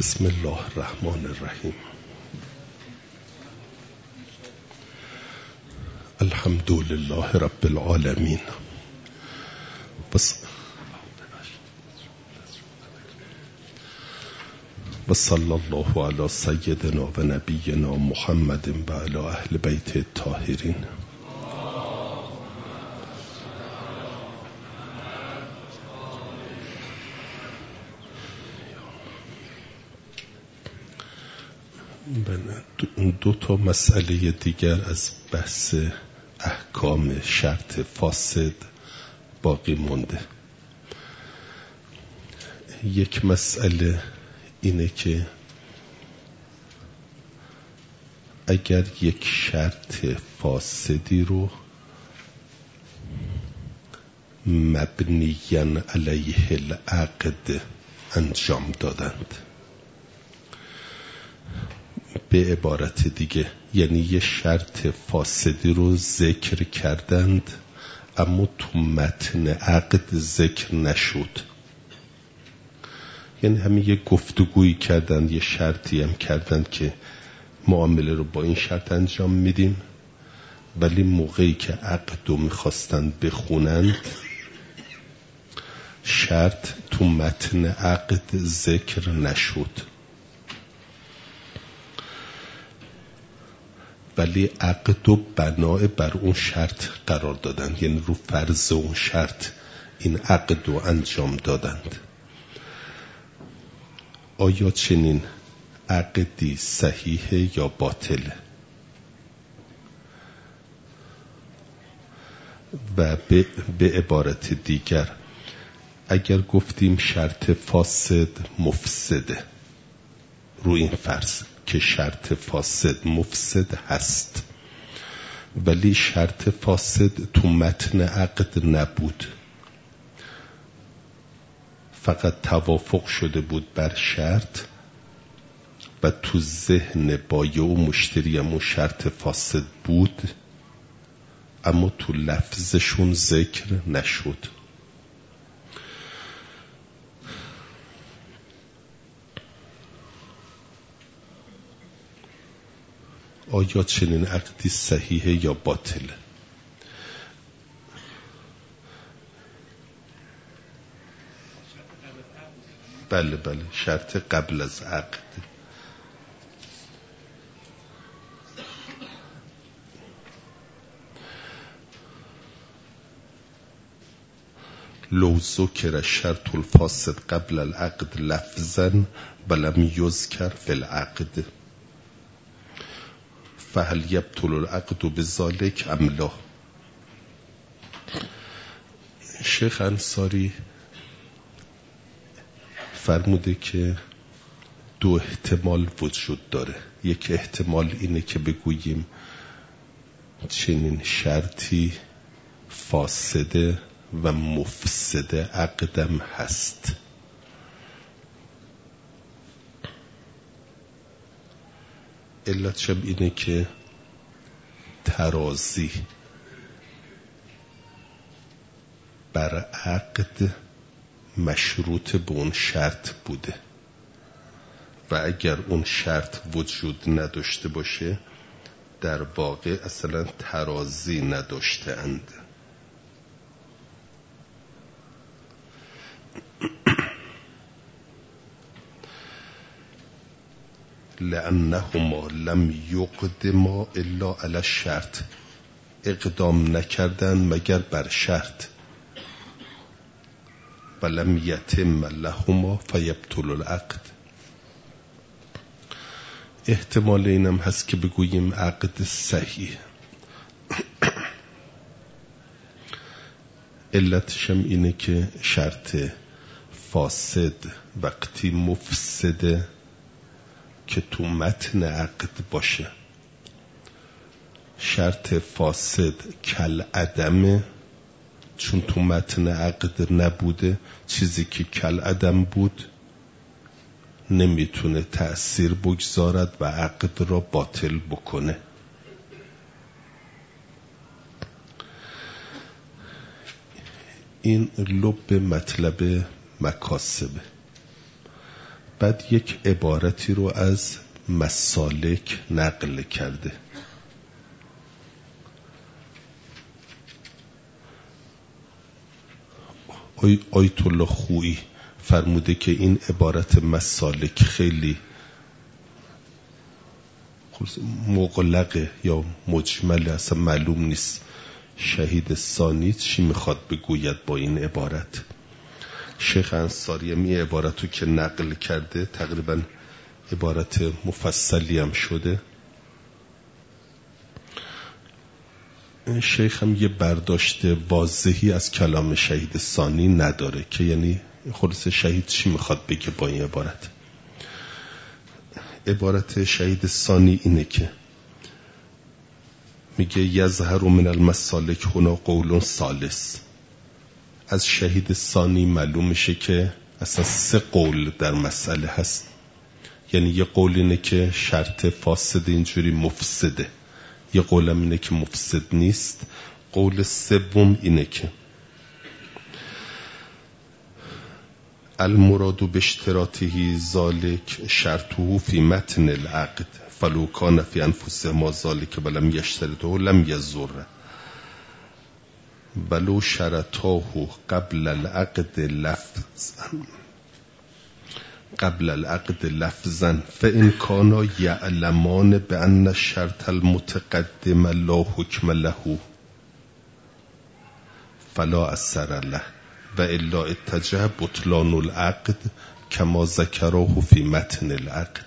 بسم الله الرحمن الرحیم. الحمد لله رب العالمین و صلی الله علی سیدنا و نبینا محمد و علی اهل بیت الطاهرین. دو تا مسئله دیگر از بحث احکام شرط فاسد باقی مونده. یک مسئله اینه که اگر یک شرط فاسدی رو مبنیاً علیه العقد انجام دادند، به عبارت دیگه یعنی یه شرط فاسدی رو ذکر کردند اما تو متن عقد ذکر نشد، یعنی همین یه گفتگویی کردند، یه شرطی هم کردند که معامله رو با این شرط انجام میدیم، ولی موقعی که عقد رو میخواستند بخونند شرط تو متن عقد ذکر نشد، ولی عقد و بنای بر اون شرط قرار دادند، یعنی رو فرض اون شرط این عقد رو انجام دادند. آیا چنین عقدی صحیحه یا باطله؟ و به عبارت دیگر اگر گفتیم شرط فاسد مفسده، رو این فرض که شرط فاسد مفسد هست ولی شرط فاسد تو متن عقد نبود، فقط توافق شده بود بر شرط و تو ذهن بایع و مشتری هم شرط فاسد بود اما تو لفظشون ذکر نشد. آیا چنین عقدی صحیحه یا باطله؟ بله شرط قبل از عقد. لو ذکر الشرط الفاسد قبل العقد لفظا ولم یذکر فی العقد فهل یبطل العقد بذلک ام لا؟ شیخ انصاری فرموده که دو احتمال وجود داره. یک احتمال اینه که بگوییم چنین شرطی فاسده و مفسده عقدم هست، علتش اینه که ترازی بر عقد مشروط به اون شرط بوده و اگر اون شرط وجود نداشته باشه در واقع اصلا ترازی نداشته اند. لأنهما لم یقدما الا علی الشرط، اقدام نکردن مگر بر شرط، ولم یتم لهما فیبطل العقد. احتمال اینم هست که بگوییم عقد صحیح، علتش هم اینه که شرط فاسد وقتی مفسده که تو متن عقد باشه، شرط فاسد کل عدمه چون تو متن عقد نبوده، چیزی که کل عدم بود نمیتونه تأثیر بگذارد و عقد را باطل بکنه. این لب مطلب مکاسبه. بعد یک عبارتی رو از مسالک نقل کرده. آیت الله خویی فرموده که این عبارت مسالک خیلی مغلقه یا مجمله، اصلا معلوم نیست شهید ثانی چی میخواد بگوید با این عبارت. شیخ انصاری هم این عبارت رو که نقل کرده تقریبا عبارت مفصلی هم شده. شیخ هم یه برداشت واضحی از کلام شهید ثانی نداره که یعنی خلاص شهید چی میخواد بگه با این عبارت. عبارت شهید ثانی اینه که میگه یظهر من المسالک هنا قول ثالث. از شهید ثانی معلوم میشه که اصلا 3 قول در مسئله هست. یعنی یه قول اینه که شرط فاسد اینجوری مفسده، یه قولم اینه که مفسد نیست. قول سوم اینه که المراد باشتراطه ذلك شرطه فی متن العقد فلو کان فی انفسهما ذلك ولم یشترطه لم یضر ولو شرطاه قبل العقد لفظا فإن كانا يعلمان بأن الشرط المتقدم لا حكم له فلا أثر له وإلا اتجه بطلان العقد كما ذكره في متن العقد.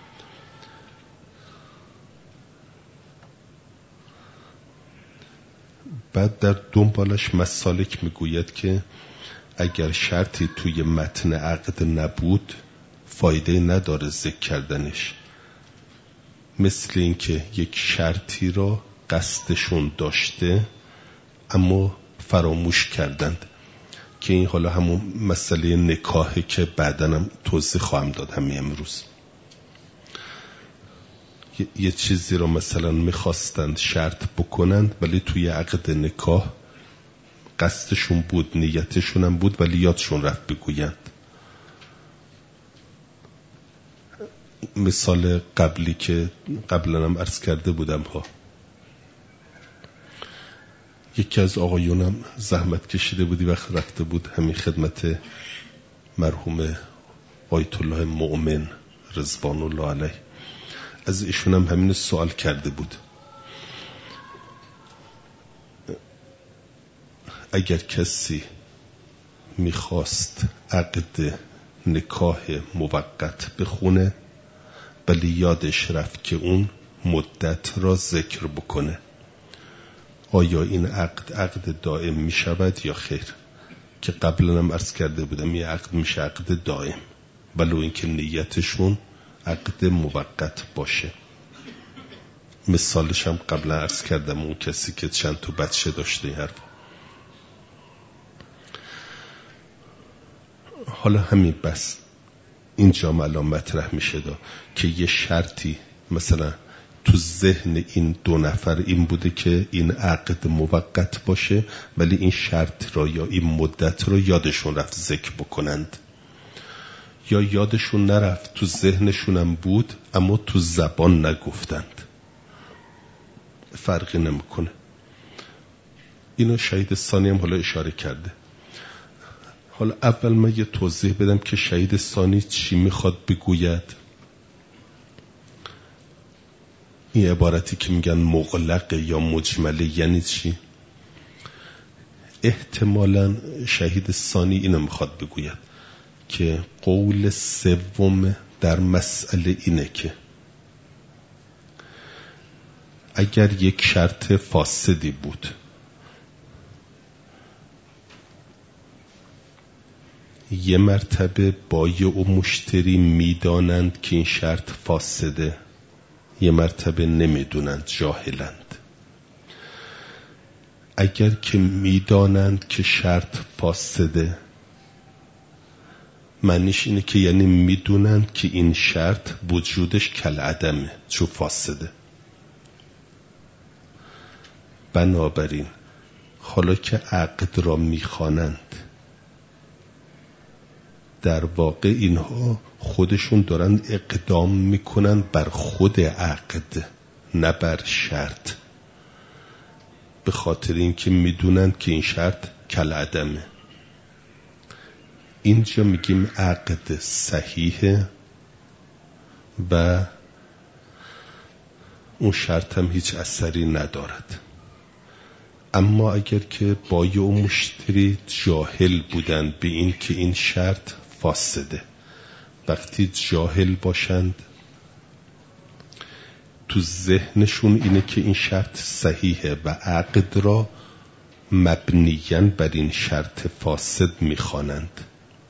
بعد در دنبالش مسالک میگوید که اگر شرطی توی متن عقد نبود فایده نداره ذکر کردنش. مثل اینکه یک شرطی را قصدشون داشته اما فراموش کردند، که این حالا همون مسئله نکاحه که بعداً هم توضیح خواهم داد همین امروز. یه چیزی رو مثلا میخواستند شرط بکنند ولی توی عقد نکاح قصدشون بود، نیتشون هم بود ولی یادشون رفت بگویند. مثال قبلی که قبلا هم عرض کرده بودم ها، یکی از آقایونم زحمت کشیده بودی وقت رفته بود همین خدمت مرحوم آیت الله مؤمن رضوان الله علیه، از ایشون هم همین سوال کرده بود. اگر کسی میخواست عقد نکاح موقت بخونه ولی یادش رفت که اون مدت را ذکر بکنه، آیا این عقد دائم می شود یا خیر؟ که قبلا هم عرض کرده بودم این عقد میشه عقد دائم ولو اینکه نیتشون عقد موقت باشه. مثالش هم قبلا عرض کردم، اون کسی که چند تا بچه داشته این حرف. حالا همین بس اینجا الان مطرح میشه که یه شرطی مثلا تو ذهن این 2 نفر این بوده که این عقد موقت باشه ولی این شرط را یا این مدت را یادشون رفت ذکر بکنند، یا یادشون نرفت تو ذهنشونم بود اما تو زبان نگفتند، فرقی نمیکنه. اینو شهید ثانی هم حالا اشاره کرده. حالا اول من یه توضیح بدم که شهید ثانی چی میخواد بگوید. این عبارتی که میگن مغلق یا مجمله یعنی چی؟ احتمالاً شهید ثانی اینو میخواد بگوید که قول سوم در مسئله اینه که اگر یک شرط فاسدی بود یه مرتبه بایع و مشتری میدانند که این شرط فاسده، یه مرتبه نمیدونند، جاهلند. اگر که میدانند که شرط فاسده معنیش اینه که یعنی میدونند که این شرط وجودش کالعدمه چون فاسده. بنابراین حالا که عقد را میخوانند در واقع اینها خودشون دارن اقدام میکنن بر خود عقد، نه بر شرط، به خاطر اینکه میدونن که این شرط کالعدمه. اینجا میگیم عقد صحیحه و اون شرط هم هیچ اثری ندارد. اما اگر که بایع و مشتری جاهل بودند به این که این شرط فاسده، وقتی جاهل باشند تو ذهنشون اینه که این شرط صحیحه و عقد را مبنیاً بر این شرط فاسد میخوانند،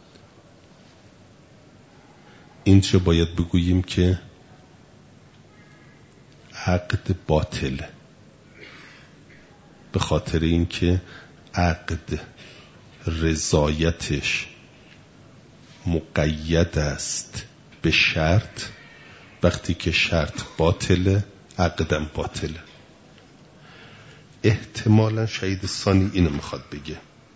اینجا باید بگوییم که عقد باطله، به خاطر اینکه عقد رضایتش مقید است به شرط. وقتی که شرط باطله عقدم باطله. احتمالا شهید ثانی اینو میخواد بگه.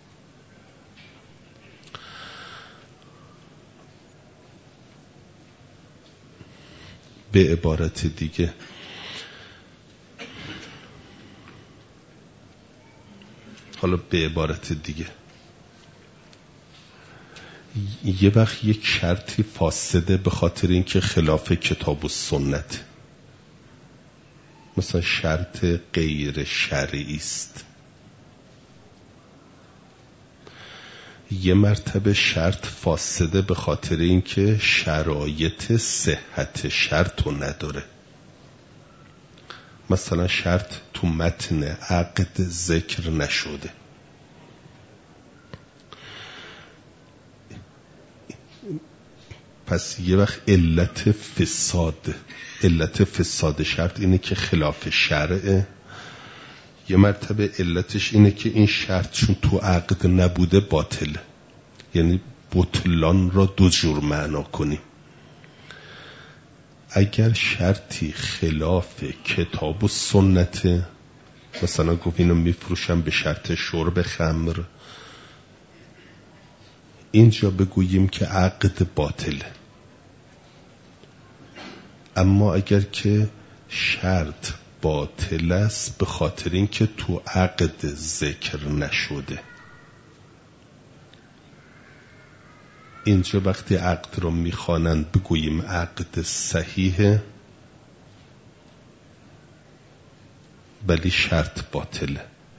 به عبارت دیگه یه وقت یک شرطی فاسده به خاطر اینکه خلاف کتاب و سنت، مثلا شرط غیر شرعی است. یه مرتبه شرط فاسده به خاطر اینکه شرایط صحت شرط رو نداره. مثلا شرط تو متن عقد ذکر نشده، پس یه وقت علت فساد شرط اینه که خلاف شرعه. یه مرتبه علتش اینه که این شرط چون تو عقد نبوده باطله. یعنی بطلان را دو جور معنا کنیم. اگر شرطی خلاف کتاب و سنت، مثلا گفت اینو میفروشم به شرط شرب خمر، اینجا بگوییم که عقد باطله. اما اگر که شرط باطل است به خاطر اینکه تو عقد ذکر نشده، اینجا وقتی عقد رو میخوانند بگوییم عقد صحیحه ولی شرط باطله.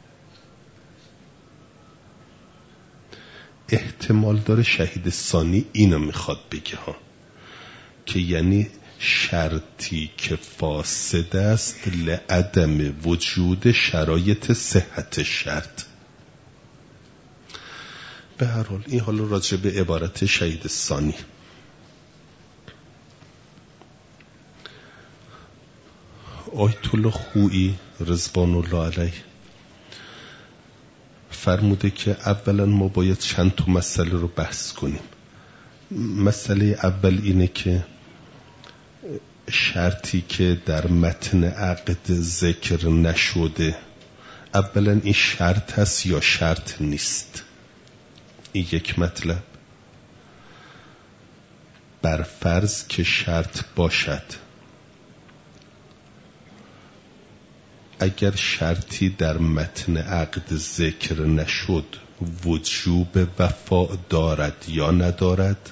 احتمال داره شهید ثانی اینو میخواد بگه ها، که یعنی شرطی که فاسد است لعدم وجود شرایط صحت شرط. به هر حال این حال راجع به عبارت شهید ثانی. آیت الله خویی رضوان الله علیه فرموده که اولا ما باید چند تا مسئله رو بحث کنیم. مسئله اول اینه که شرطی که در متن عقد ذکر نشده، اولا این شرط هست یا شرط نیست. این یک مطلب. بر فرض که شرط باشد، اگر شرطی در متن عقد ذکر نشد وجوب وفا دارد یا ندارد؟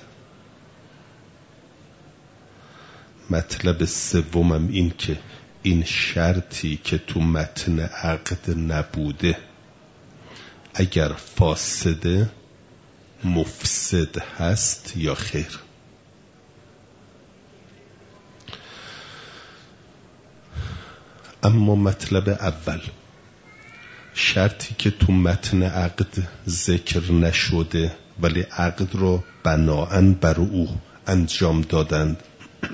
مطلب سومم این که این شرطی که تو متن عقد نبوده اگر فاسده مفسد هست یا خیر. اما مطلب اول، شرطی که تو متن عقد ذکر نشده ولی عقد رو بناءً بر او انجام دادند،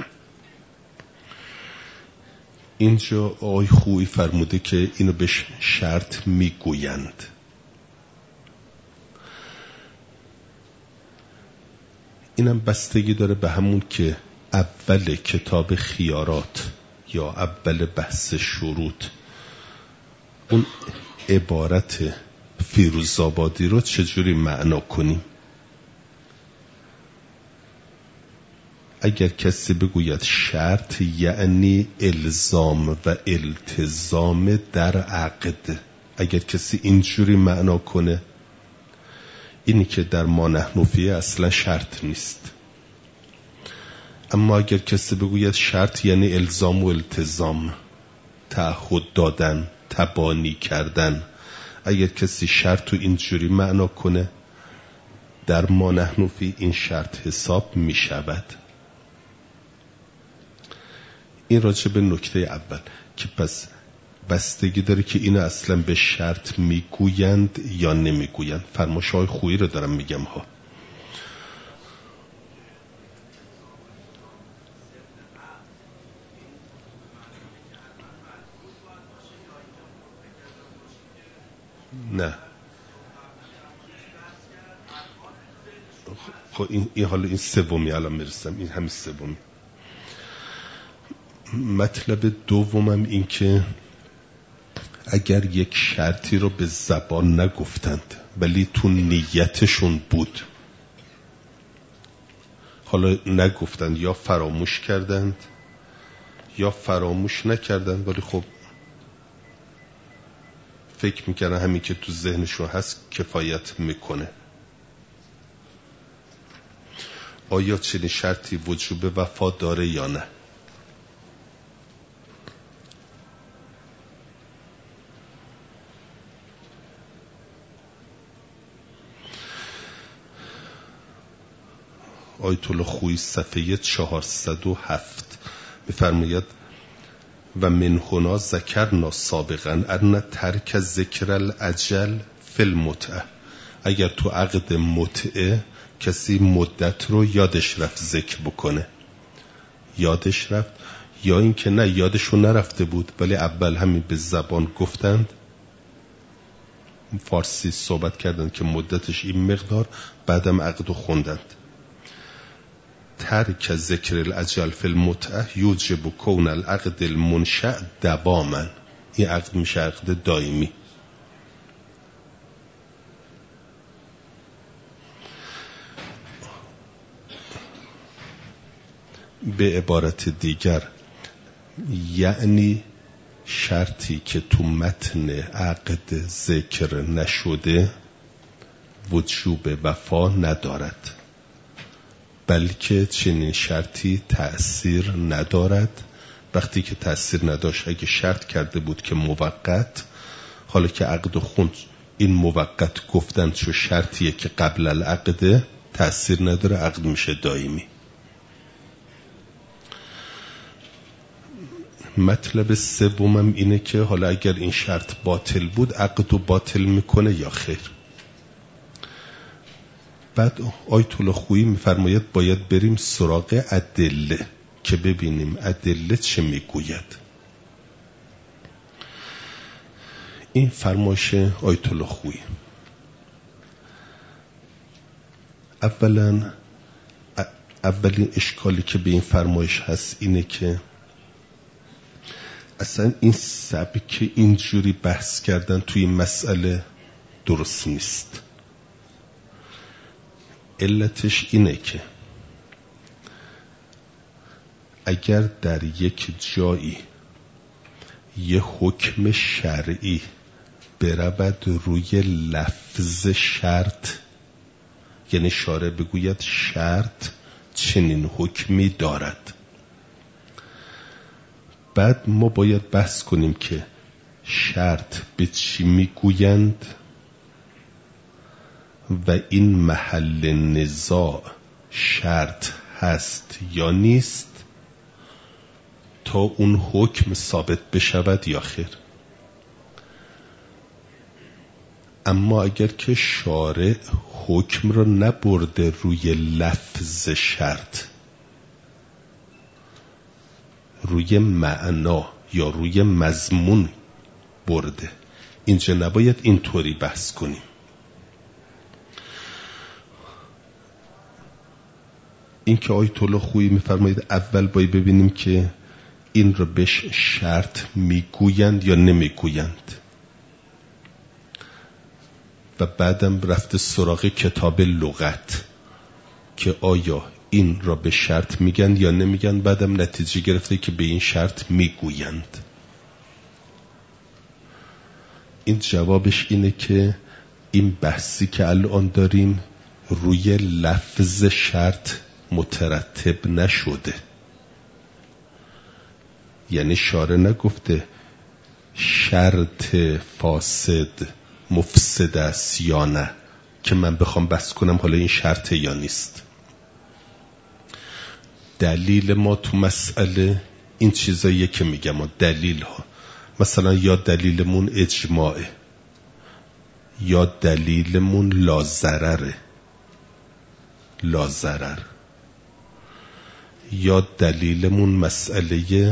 اینجا آقای خویی فرموده که اینو به شرط میگویند. اینم بستگی داره به همون که اول کتاب خیارات یا اول بحث شروط اون عبارت فیروزآبادی رو چجوری معنا کنیم. اگر کسی بگوید شرط یعنی الزام و التزام در عقد، اگر کسی اینجوری معنا کنه، اینی که در ما نحن فیه اصلا شرط نیست. اما اگر کسی بگوید شرط یعنی الزام و التزام، تعهد دادن، تبانی کردن، اگر کسی شرط رو اینجوری معنا کنه، در ما نحن فیه این شرط حساب می شود. این راجع به نکته اول که پس بستگی داره که اینو اصلا به شرط میگویند یا نمیگویند. فرمایش‌های خویی رو دارم میگم ها. نه خب این حالا این سومی الان میرسم، این همین سومی. مطلب دومم این که اگر یک شرطی رو به زبان نگفتند ولی تو نیتشون بود، حالا نگفتند یا فراموش کردند یا فراموش نکردند، ولی خب فکر میکنن همین که تو ذهنشون هست کفایت میکنه. آیا چنین شرطی وجوب وفا داره یا نه؟ آیت الله خویی صفحه 407 میفرماید و من هنا ذکرنا سابقا ان ترک ذکر الاجل فی المتعه. اگر تو عقد متعه کسی مدت رو یادش رفت ذکر بکنه، یادش رفت، یا اینکه نه یادشون نرفته بود ولی اول همین به زبان گفتند، فارسی صحبت کردند که مدتش این مقدار، بعدم عقد رو خوندند. ترک ذکر الاجل فی المتعه یوجب کون العقد المنشأ دواما. این عقد میشه عقد دائمی. به عبارت دیگر یعنی شرطی که تو متن عقد ذکر نشده وجوب وفا ندارد، بلکه چنین شرطی تأثیر ندارد. وقتی که تأثیر نداشت، اگه شرط کرده بود که موقت، حالا که عقد خوند این موقت گفتن چون شرطیه که قبل العقد، تأثیر نداره، عقد میشه دائمی. مطلب سومم اینه که حالا اگر این شرط باطل بود، عقد رو باطل میکنه یا خیر. بعد آیت الله خویی میفرماید باید بریم سراغ ادله که ببینیم ادله چه میگوید. این فرمایش آیت الله خویی اولین اشکالی که به این فرمایش هست اینه که اصلا این سبک اینجوری بحث کردن توی این مسئله درست نیست. علتش اینه که اگر در یک جایی یه حکم شرعی برود روی لفظ شرط، یعنی شارع بگوید شرط چنین حکمی دارد، بعد ما باید بحث کنیم که شرط به چی میگویند و این محل نزاع شرط هست یا نیست تا اون حکم ثابت بشود یا خیر. اما اگر که شارع حکم را نبرده روی لفظ شرط، روی معنا یا روی مضمون برده، اینجا نباید اینطوری بحث کنیم. این که آیت الله خویی میفرماید اول باید ببینیم که این رو بهش شرط میگویند یا نمیگویند، و بعدم رفته سراغ کتاب لغت که آیا این را به شرط میگن یا نمیگن؟ بعدم نتیجه گرفته که به این شرط میگویند. این جوابش اینه که این بحثی که الان داریم روی لفظ شرط مترتب نشده. یعنی شارع نگفته شرط فاسد مفسد است یا نه که من بخوام بحث کنم حالا این شرطه یا نیست. دلیل ما تو مسئله این چیزاییه که میگم، دلیل ها مثلا یا دلیلمون اجماعه یا دلیلمون لازرره، لازرر، یا دلیلمون مسئله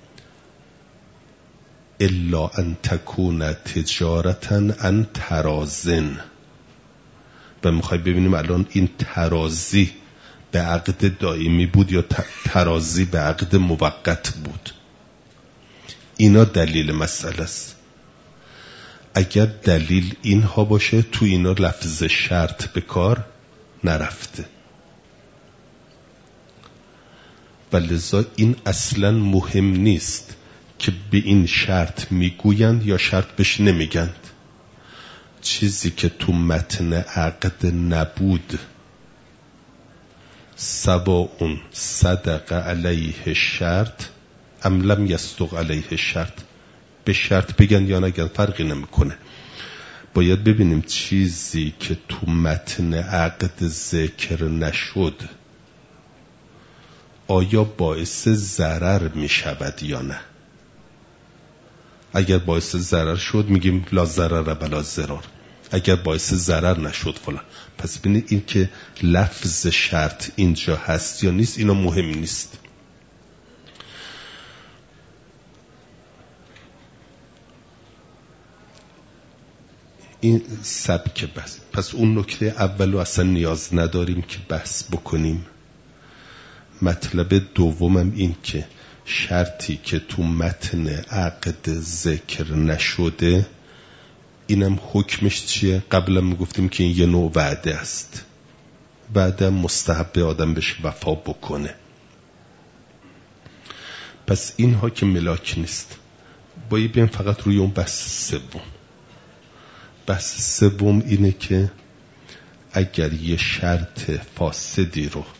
الا ان تکون تجارتا ان ترازن. و میخوای ببینیم الان این ترازی به عقد دائمی بود یا ترازی به عقد موقت بود. اینا دلیل مسئله است. اگر دلیل اینها باشه تو اینا لفظ شرط به کار نرفته و لذا این اصلا مهم نیست که به این شرط میگویند یا شرط بهش نمیگند. چیزی که تو متن عقد نبود سواء صدق علیه شرط ام لم یصدق علیه شرط، به شرط بگن یا نگن فرقی نمیکنه. باید ببینیم چیزی که تو متن عقد ذکر نشد آیا باعث ضرر میشود یا نه. اگر باعث ضرر شد میگیم لا ضرر بلا ضرار، اگر باعث ضرر نشد فلان. پس ببینید این که لفظ شرط اینجا هست یا نیست اینا مهم نیست. این سبک بحث. پس اون نکته اولو اصلا نیاز نداریم که بحث بکنیم. مطلب دومم این که شرطی که تو متن عقد ذکر نشده اینم حکمش چیه؟ قبلا میگفتیم که این یه نوع وعده است. وعده مستحب آدم بشه وفا بکنه. پس اینها که ملاک نیست. باید بیایم فقط روی اون بحث سوم. بحث سوم اینه که اگر یه شرط فاسدی رو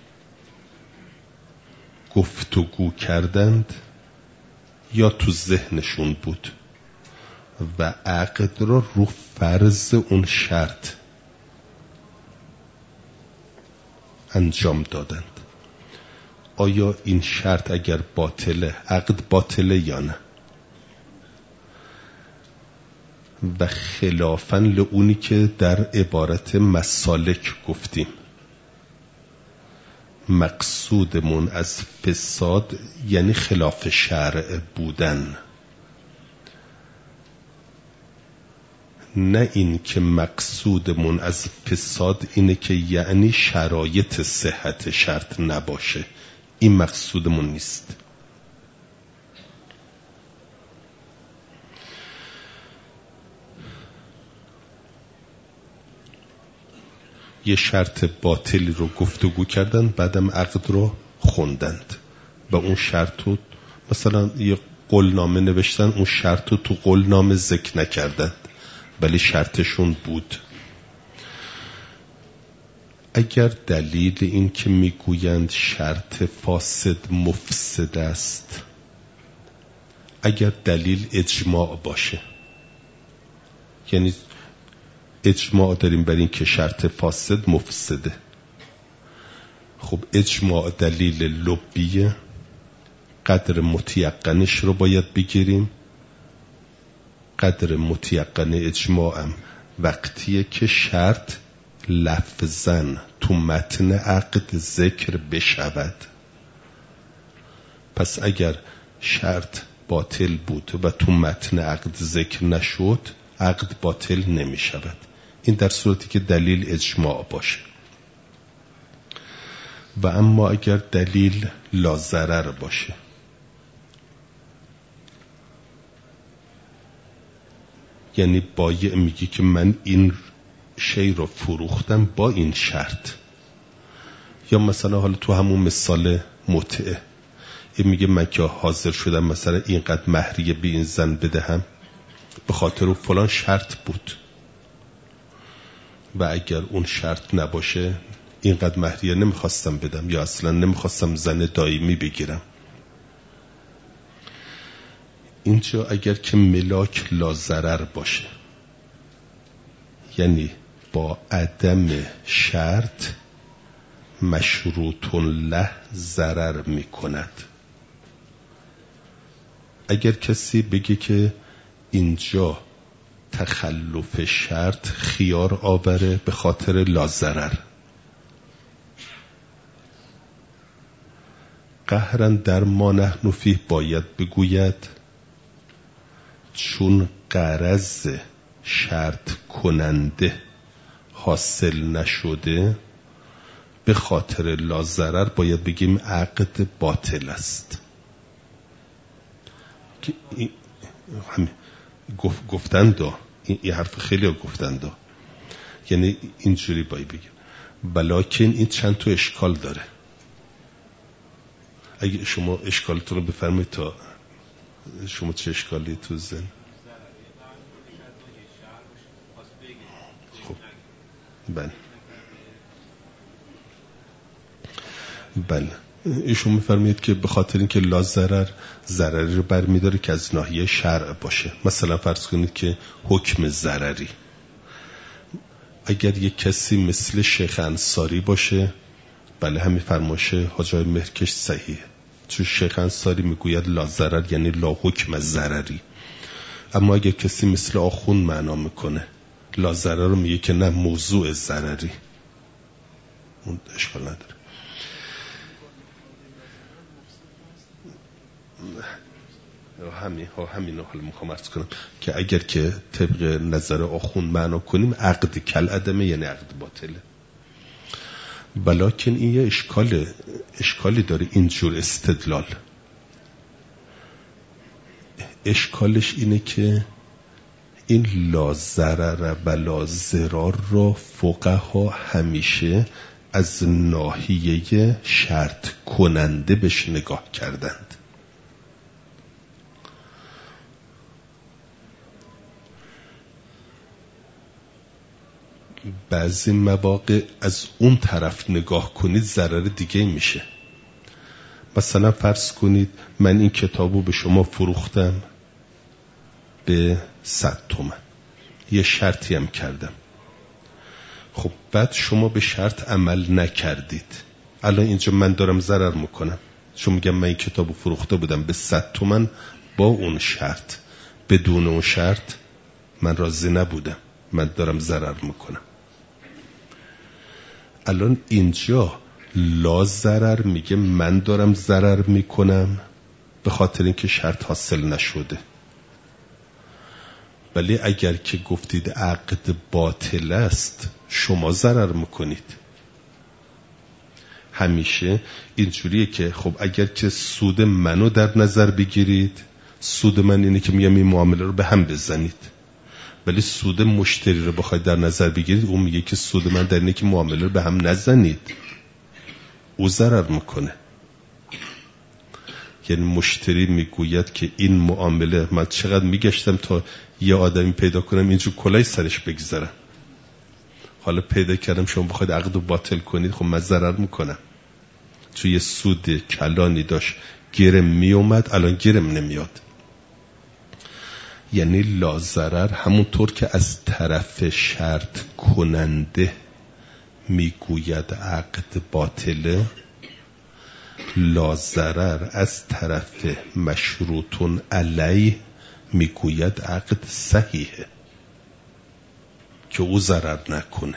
گفتگو کردند یا تو ذهنشون بود و عقد رو فرض اون شرط انجام دادند، آیا این شرط اگر باطله عقد باطله یا نه؟ و خلافاً لعونی که در عبارت مسالک گفتیم مقصودمون از فساد یعنی خلاف شرع بودن، نه این که مقصودمون از فساد اینه که یعنی شرایط صحت شرط نباشه. این مقصودمون نیست. یه شرط باطلی رو گفتگو کردن بعدم عقد رو خوندند و اون شرط رو مثلا یه قولنامه نوشتن، اون شرط رو تو قولنامه ذکر نکردند ولی شرطشون بود. اگر دلیل این که میگویند شرط فاسد مفسد است اگر دلیل اجماع باشه، یعنی اجماع داریم بر این که شرط فاسد مفسده، خب اجماع دلیل لبیه، قدر متیقنش رو باید بگیریم. قدر متیقن اجماعم وقتیه که شرط لفظاً تو متن عقد ذکر بشود. پس اگر شرط باطل بود و تو متن عقد ذکر نشد عقد باطل نمی شود. این در صورتی که دلیل اجماع باشه. و اما اگر دلیل لازرر باشه، یعنی بایع میگی که من این شی رو فروختم با این شرط، یا مثلا حالا تو همون مثال متعه، این میگه من که حاضر شدم مثلا اینقدر مهریه به این زن بدهم به خاطر اون فلان شرط بود و اگر اون شرط نباشه اینقدر مهریه نمیخواستم بدم یا اصلا نمیخواستم زن دائمی بگیرم. اینجا اگر که ملاک لا ضرر باشه، یعنی با عدم شرط مشروط له ضرر میکند. اگر کسی بگه که اینجا تخلف شرط خیار آوره به خاطر لا ضرر، قهرا در ما نحن فیه باید بگوید چون غرض شرط کننده حاصل نشده به خاطر لا ضرر باید بگیم عقد باطل است. گفتندا این حرف خیلی ها گفتندا، یعنی اینجوری باید بگیم بلکن این چند تا اشکال داره. اگه شما اشکالتون رو بفرمایید تا شما چه اشکالی تو ذهن؟ خب بله ایشون میفرمایید که به خاطر اینکه لا ضرر ضرری رو برمیداره که از ناحیه شرع باشه. مثلا فرض کنید که حکم ضرری، اگر یک کسی مثل شیخ انصاری باشه، بله همین فرمایش حاج آقای مهرکش صحیحه، چون شیخ انصاری میگوید لا ضرر یعنی لا حکم ضرری. اما اگر کسی مثل آخون معنا میکنه لا ضرر رو میگه که نه موضوع ضرری، اون اشکال نداره. همین حالا میخوام عرض کنم که اگر که طبق نظر آخون معنا کنیم عقد کل عدمه یعنی عقد باطله. بلکن این یه اشکالی داره اینجور استدلال. اشکالش اینه که این لا ضرر و لا ضرار را فقها همیشه از ناحیه شرط کننده بهش نگاه کردند. بعضی مواقع از اون طرف نگاه کنید ضرر دیگه میشه. مثلا فرض کنید من این کتابو به شما فروختم به 100 تومن، یه شرطی هم کردم. خب بعد شما به شرط عمل نکردید، الان اینجا من دارم ضرر میکنم. شما میگم من این کتابو فروخته بودم به 100 تومن با اون شرط، بدون اون شرط من راضی نبودم، من دارم ضرر میکنم. الان اینجا لا ضرر میگه من دارم ضرر میکنم به خاطر اینکه شرط حاصل نشده. ولی اگر که گفتید عقد باطل است شما ضرر میکنید. همیشه اینجوریه که خب اگر که سود منو در نظر بگیرید، سود من اینه که میگم این معامله رو به هم بزنید، ولی سود مشتری رو بخواید در نظر بگیرید اون میگه که سود من در اینه که معامله رو به هم نزنید، او ضرر میکنه. یعنی مشتری میگوید که این معامله من چقدر میگشتم تا یه آدمی پیدا کنم اینجور کلاه سرش بگذارم، حالا پیدا کردم شما بخواید عقد رو باطل کنید، خب من ضرر میکنم چون یه سود کلانی داشت گرم میومد الان گرم نمیاد. یعنی لا ضرر همونطور که از طرف شرط کننده میگوید عقد باطله، لا ضرر از طرف مشروطون علیه میگوید عقد صحیحه که او ضرر نکنه.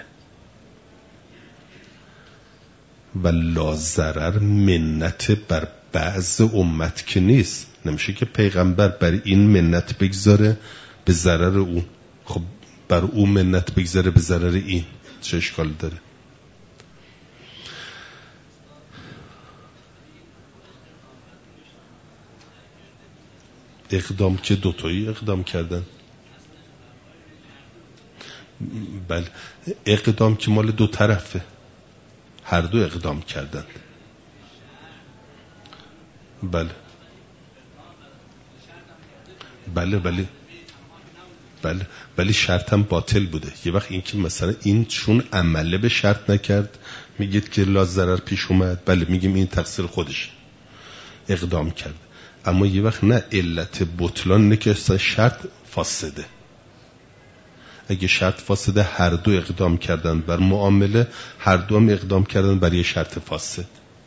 و لا ضرر منت بر بعض امت که نیست، نمیشه که پیغمبر بر این منت بگذاره به ضرر اون، خب بر اون منت بگذاره به ضرر این، چه اشکال داره؟ اقدام که دوتایی اقدام کردن، بله اقدام که مال دو طرفه، هر دو اقدام کردند. بله بله بله بله ولی شرطم باطل بوده. یه وقت این که مثلا این چون عمله به شرط نکرد میگید که لا ضرر پیش اومد، بله میگیم این تقصیر خودش اقدام کرد. اما یه وقت نه، علت بطلان اینه که شرط فاسده. اگه شرط فاسده هر دو اقدام کردن بر معامله، هر دو هم اقدام کردن برای شرط فاسد.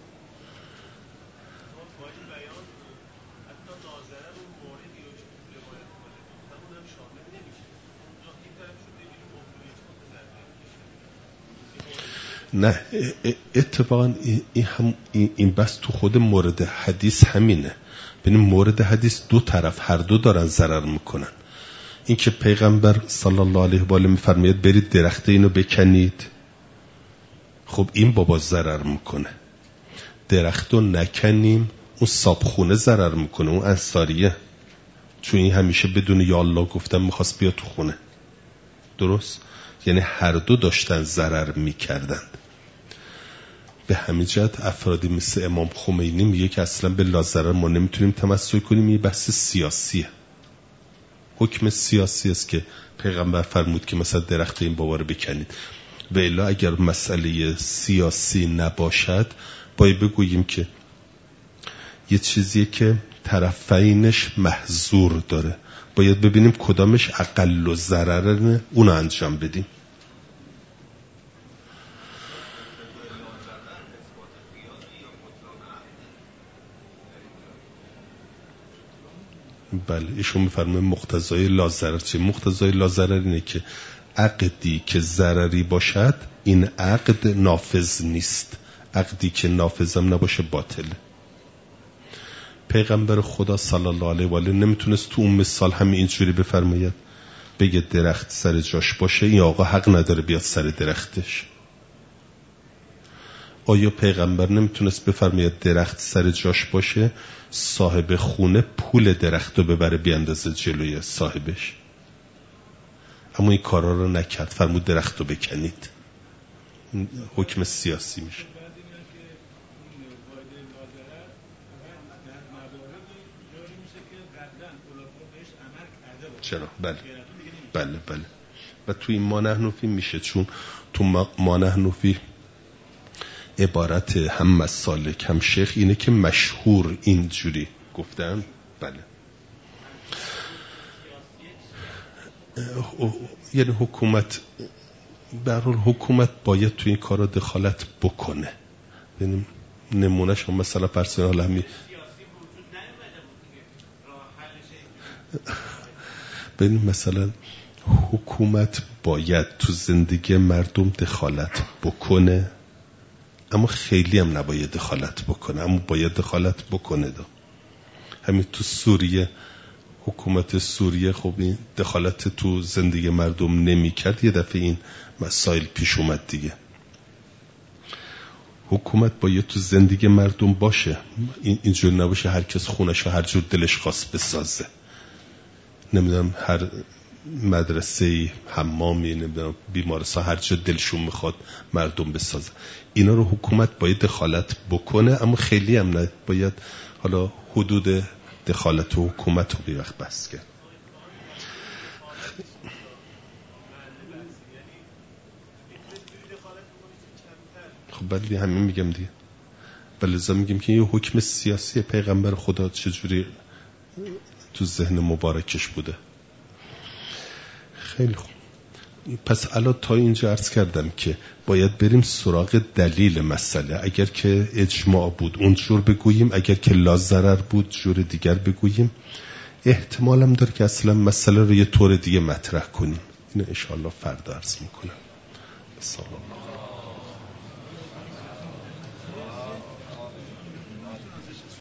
نه اتفاقا این بس تو خود مورد حدیث همینه. ببین مورد حدیث دو طرف هر دو دارن ضرر میکنن. این که پیغمبر صلی الله علیه و آله میفرماید برید درخت اینو بکنید، خب این بابا ضرر میکنه. درختو نکنیم، اون صابخونه ضرر میکنه، اون انصاریه، چون این همیشه بدون یا الله گفتم میخواست بیاد تو خونه. درست؟ یعنی هر دو داشتن ضرر میکردند. به همین جهت افرادی مثل امام خمینی میگه که اصلا به لا ضرر ما نمیتونیم تمسک کنیم. یه بحث سیاسیه، حکم سیاسی است که پیغمبر فرمود که مثلا درخت این بابا رو بکنید. و الا اگر مسئله سیاسی نباشد باید بگوییم که یه چیزیه که طرفینش محظور داره، باید ببینیم کدامش اقل ضررنه اونو انجام بدیم. بله ایشون میفرمه مقتضای لا ضرر چه؟ مقتضای لا ضرر اینه که عقدی که ضرری باشد این عقد نافذ نیست، عقدی که نافذم نباشه باطله. پیغمبر خدا صلی الله علیه و آله نمیتونست تو اون مثال همین اینجوری بفرماید بگه درخت سر جاش باشه، این آقا حق نداره بیاد سر درختش. آیا پیغمبر نمیتونست بفرماید درخت سر جاش باشه، صاحب خونه پول درخت رو ببره بیاندازه جلوی صاحبش؟ اما این کارا رو نکرد، فرمود درخت رو بکنید. حکم سیاسی میشه. چرا؟ بله بله بله. و تو این ما نحن فی میشه، چون تو ما نحن فی عبارت هم مسالک هم شیخ اینه که مشهور اینجوری گفتن. بله یعنی حکومت برای حکومت باید تو این کارا دخالت بکنه. یعنی نمونهش هم مثلا پرسنال همی ببین مثلا حکومت باید تو زندگی مردم دخالت بکنه، اما خیلی هم نباید دخالت بکنه، اما باید دخالت بکنه. همین تو سوریه حکومت سوریه خب این دخالت تو زندگی مردم نمی کرد، یه دفعه این مسائل پیش اومد دیگه. حکومت باید تو زندگی مردم باشه، اینجور نباشه هر کس خونش هر جور دلش خواست بسازه. نمیدونم هر مدرسه حمامی نمیدونم بیمارستان هر جا دلشون میخواد مردم بسازه. اینا رو حکومت باید دخالت بکنه، اما خیلی هم نه. باید حالا حدود دخالت حکومت رو به وقت بس کرد. خب بله همین میگم دیگه. بلذا میگیم که یه حکم سیاسی پیغمبر خدا چجوری تو ذهن مبارکش بوده. خیلی خوب. پس الان تا اینجا عرض کردم که باید بریم سراغ دلیل مسئله. اگر که اجماع بود اونجور بگوییم، اگر که لا ضرر بود جور دیگر بگوییم. احتمال هم داره که اصلا مسئله رو یه طور دیگه مطرح کنیم. اینو ان شاء الله فردا عرض میکنم. سلام.